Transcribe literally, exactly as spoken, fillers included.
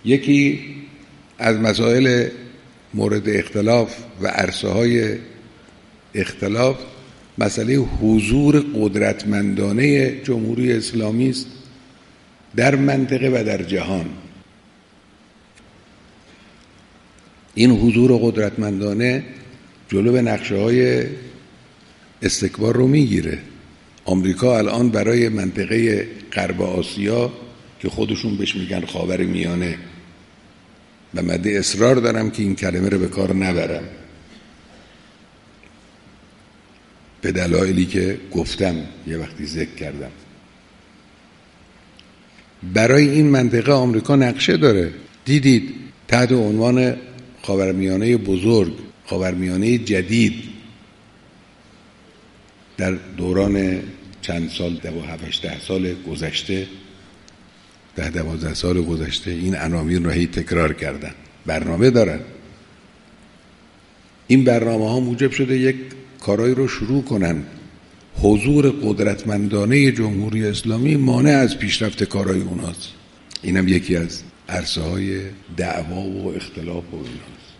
یکی از مسائل مورد اختلاف و عرصه های اختلاف مسئله حضور قدرتمندانه جمهوری اسلامی است در منطقه و در جهان. این حضور قدرتمندانه جلو به نقشه های استکبار رو میگیره. آمریکا الان برای منطقه غرب آسیا که خودشون بهش میگن خاور میانه و من اصرار دارم که این کلمه رو به کار نبرم به دلایلی که گفتم یه وقتی ذکر کردم، برای این منطقه آمریکا نقشه داره. دیدید تحت عنوان خاورمیانه بزرگ، خاورمیانه جدید، در دوران چند سال دو هفت سال گذشته ده دوازده سال گذشته این عناوین رو هی تکرار کردن، برنامه دارن. این برنامه ها موجب شده یک کارایی رو شروع کنن. حضور قدرتمندانه جمهوری اسلامی مانع از پیشرفت کارهای اوناست. اینم یکی از عرصه های دعوا و اختلاف و ایناست.